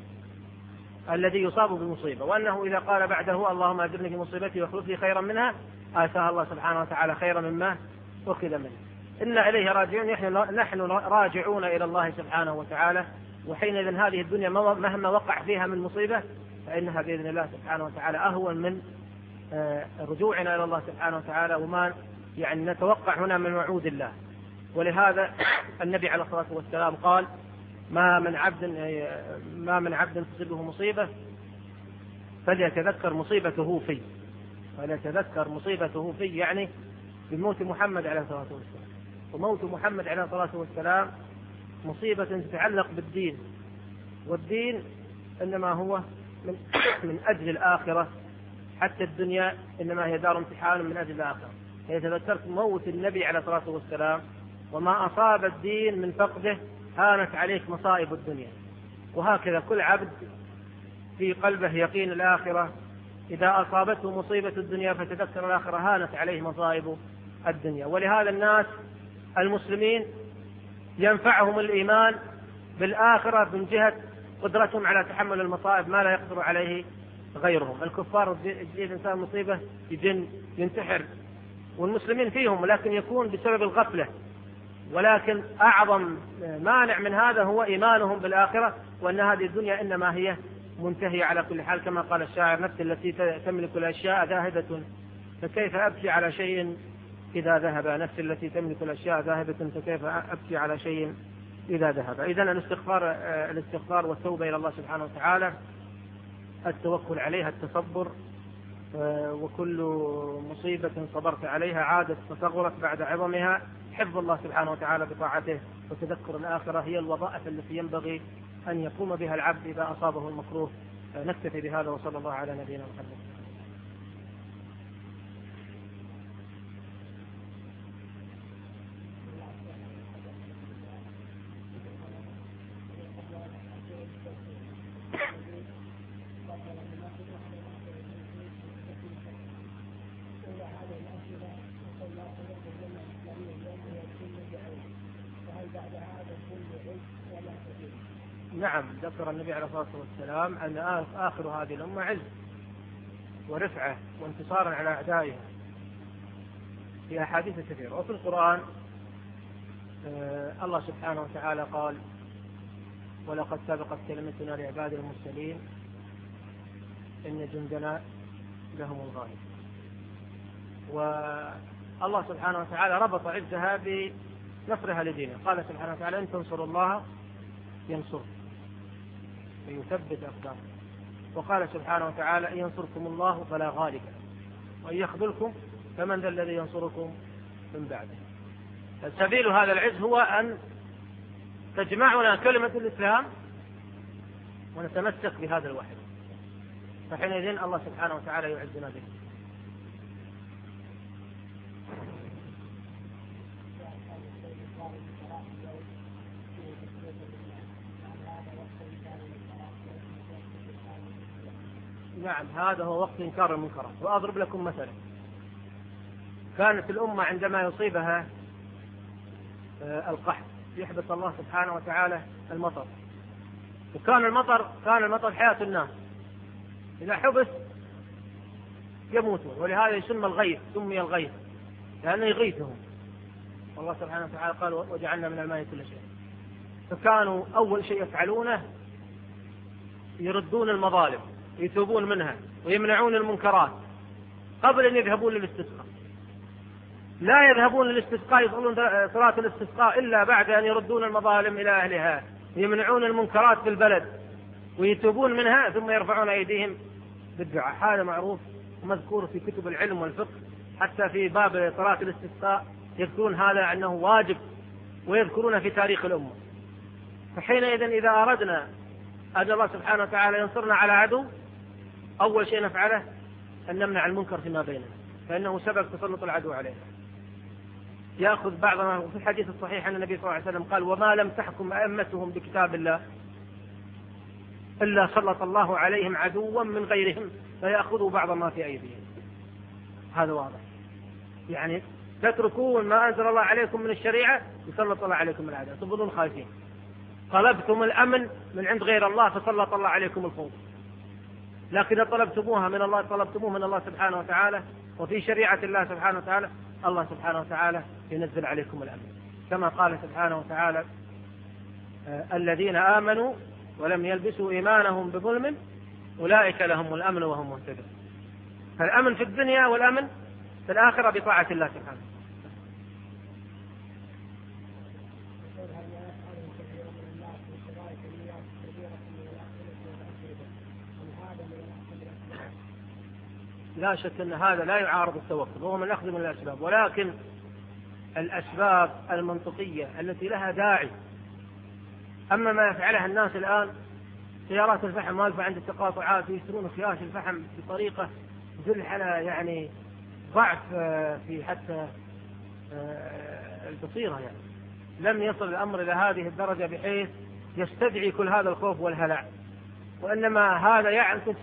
Speaker 5: الذي يصاب بمصيبة، وأنه إذا قال بعده اللهم أجرني في مصيبتي واخلف لي خيرا منها آتاها الله سبحانه وتعالى خيرا مما أخذ منه. إنا إليه راجعون، نحن راجعون إلى الله سبحانه وتعالى، وحينئذ هذه الدنيا مهما وقع فيها من مصيبة فإنها بإذن الله سبحانه وتعالى أهون من رجوعنا إلى الله سبحانه وتعالى، وما يعني نتوقع هنا من وعود الله. ولهذا النبي عليه الصلاة والسلام قال ما من عبد ما من عبد تصيبه مصيبة فليتذكر مصيبته في فليتذكر مصيبته في يعني بموت محمد عليه الصلاة والسلام. وموت محمد عليه الصلاة والسلام مصيبة تتعلق بالدين، والدين إنما هو من, من أجل الآخرة، حتى الدنيا إنما هي دار امتحان من أجل الآخرة. فيتذكرت موت النبي عليه الصلاة والسلام وما أصاب الدين من فقده هانت عليك مصائب الدنيا. وهكذا كل عبد في قلبه يقين الآخرة إذا أصابته مصيبة الدنيا فتذكر الآخرة هانت عليه مصائب الدنيا. ولهذا الناس المسلمين ينفعهم الإيمان بالآخرة من جهة قدرتهم على تحمل المصائب ما لا يقدر عليه غيرهم. الكفار يجيب إنسان مصيبة يجن ينتحر، والمسلمين فيهم ولكن يكون بسبب الغفلة. ولكن أعظم مانع من هذا هو إيمانهم بالآخرة، وأن هذه الدنيا إنما هي منتهية على كل حال، كما قال الشاعر نفس التي تملك الأشياء ذاهبة فكيف أبكي على شيء إذا ذهب، نفس التي تملك الأشياء ذاهبة فكيف أبكي على شيء إذا ذهب. إذن الاستغفار الاستغفار والتوبة إلى الله سبحانه وتعالى، التوكل عليها، التصبر، وكل مصيبة صبرت عليها عادت فصغرت بعد عظمها، حفظ الله سبحانه وتعالى بطاعته، وتذكر الآخرة هي الوظائف التي ينبغي أن يقوم بها العبد إذا أصابه المكروه. نكتفي بهذا وصلى الله على نبينا محمد. نعم، ذكر النبي عليه الصلاة والسلام أن آخر هذه الأمة عز ورفعة وانتصارا على أعدائها في أحاديث كثيرة. وفي القرآن الله سبحانه وتعالى قال ولقد سبقت كلمتنا لعباد المرسلين إن جندنا لهم الغالب. والله سبحانه وتعالى ربط عزها بنصرها لدينه. قال سبحانه وتعالى إن تنصروا الله ينصركم ويثبت أقدامكم. وقال سبحانه وتعالى إن ينصركم الله فلا غالب وإن يخذلكم فمن ذا الذي ينصركم من بعده. سبيل هذا العز هو أن تجمعنا كلمة الإسلام ونتمسك بهذا الوحي، فحينئذ الله سبحانه وتعالى يعزنا به. نعم، هذا هو وقت إنكار المنكرات. وأضرب لكم مثلا، كانت الأمة عندما يصيبها القحط يحبس الله سبحانه وتعالى المطر، وكان المطر كان المطر حياة الناس، إذا حبس يموتون، ولهذا يسمى الغيث، سمي الغيث لأنه يغيثهم. والله سبحانه وتعالى قال وجعلنا من الماء كل شيء. فكانوا أول شيء يفعلونه يردون المظالم، يتوبون منها ويمنعون المنكرات قبل أن يذهبون للاستسقاء. لا يذهبون للاستسقاء يصلون صلاة الاستسقاء إلا بعد أن يردون المظالم إلى أهلها، ويمنعون المنكرات في البلد ويتوبون منها، ثم يرفعون أيديهم بالدعاء. هذا معروف ومذكور في كتب العلم والفقه، حتى في باب صلاة الاستسقاء يذكرون هذا أنه واجب، ويذكرون في تاريخ الأمة. فحينئذ إذا أردنا أن الله سبحانه وتعالى ينصرنا على عدو، أول شيء نفعله أن نمنع المنكر فيما بيننا، فإنه سبب تسلط العدو عليه. يأخذ بعضنا في الحديث الصحيح أن النبي صلى الله عليه وسلم قال وما لم تحكم أئمتهم بكتاب الله إلا سلط الله عليهم عدوا من غيرهم فيأخذوا بعض ما في أيديهم. هذا واضح، يعني تتركون ما أنزل الله عليكم من الشريعة يسلط الله عليكم العدو، تبقون خايفين. طلبتم الأمن من عند غير الله فسلط الله عليكم الخوف، لكن طلبتموها من الله، طلبتموه من الله سبحانه وتعالى وفي شريعة الله سبحانه وتعالى، الله سبحانه وتعالى ينزل عليكم الأمن، كما قال سبحانه وتعالى آه الذين آمنوا ولم يلبسوا إيمانهم بظلم أولئك لهم الأمن وهم مهتدون. فالأمن في الدنيا والأمن في الآخرة بطاعة الله سبحانه. لا شك أن هذا لا يعارض التوكل، وهو من أخذ من الأسباب، ولكن الأسباب المنطقية التي لها داعي. أما ما يفعلها الناس الآن، سيارات الفحم واقفة عند التقاطعات ويشترون خياش الفحم بطريقة تدل على يعني ضعف في حتى البصيرة، يعني لم يصل الأمر إلى هذه الدرجة بحيث يستدعي كل هذا الخوف والهلع، وإنما هذا يعكس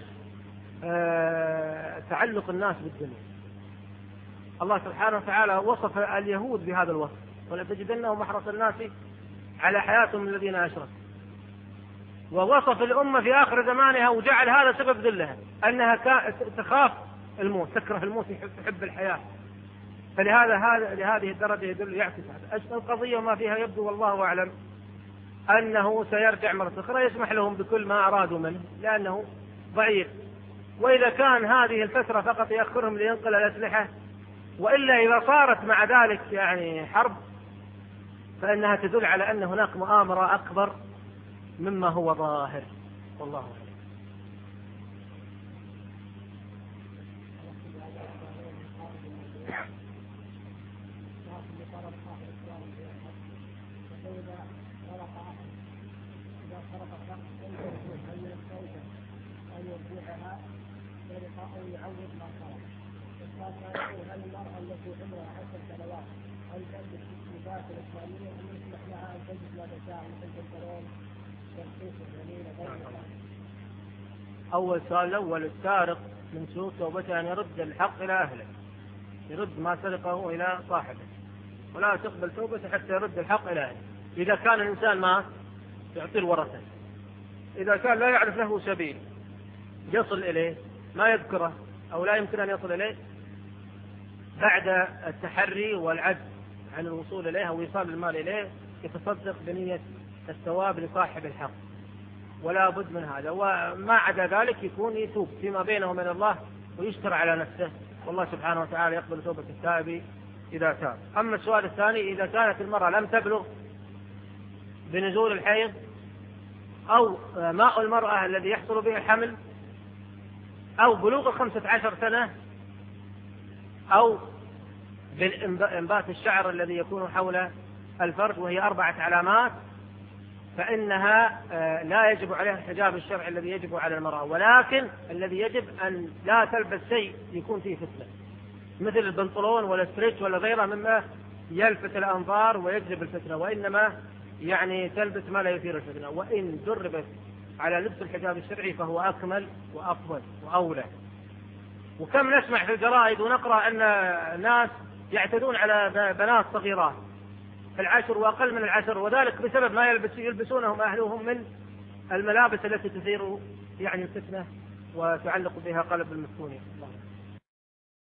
Speaker 5: أه تعلق الناس بالدنيا. الله سبحانه وتعالى وصف اليهود بهذا الوصف، ولتجدنهم أحرص الناس على حياتهم الذين أشركوا، ووصف الأمة في آخر زمانها وجعل هذا سبب ذلها، أنها تخاف الموت، تكره الموت، تحب الحياة. فلهذا هذا لهذه الدرجة يدل يعكس هذا. القضية وما فيها يبدو والله أعلم أنه سيرجع مرة أخرى، يسمح لهم بكل ما أرادوا منه لأنه ضعيف، وإذا كان هذه الفترة فقط يأخرهم لينقل الأسلحة، وإلا إذا صارت مع ذلك يعني حرب فإنها تدل على أن هناك مؤامرة أكبر مما هو ظاهر، والله أعلم.
Speaker 3: هل المرأة التي عمرها عشر سنوات هل تلبس التشريفات الإسلامية أم يسمح لها أن تلبس ما تشاء مثل البنطلون والقيس الجميل غيرها؟
Speaker 5: أول سؤال الأول، السارق من سوء توبته أن يرد الحق إلى أهله، يرد ما سرقه إلى صاحبه، ولا تقبل توبته حتى يرد الحق إلى أهله. إذا كان الإنسان ما يعطي الورثة، إذا كان لا يعرف له سبيل يصل إليه، ما يذكره أو لا يمكن أن يصل إليه، بعد التحري والعجز عن الوصول إليه أو إيصال المال إليه يتصدق بنية الثواب لصاحب الحق، ولا بد من هذا. وما عدا ذلك يكون يتوب فيما بينه وبين الله ويشتر على نفسه، والله سبحانه وتعالى يقبل توبة التائب إذا تاب. أما السؤال الثاني، إذا كانت المرأة لم تبلغ بنزول الحيض أو ماء المرأة الذي يحصل به الحمل أو بلوغ الخمسة عشر سنة أو بالإنبات الشعر الذي يكون حول الفرج، وهي أربعة علامات، فإنها لا يجب عليها الحجاب الشرعي الذي يجب على المرأة، ولكن الذي يجب أن لا تلبس شيء يكون فيه فتنة، مثل البنطلون ولا الستريتش ولا غيره مما يلفت الأنظار ويجلب الفتنة، وإنما يعني تلبس ما لا يثير الفتنة. وإن دربت على لبس الحجاب الشرعي فهو أكمل وأفضل وأولى. وكم نسمع في الجرائد ونقرأ أن ناس يعتدون على بنات صغيرات في العشر وأقل من العشر، وذلك بسبب ما يلبس يلبسونهم أهلهم من الملابس التي تثير يعني الفتنة وتعلق بها قلب المفتونين.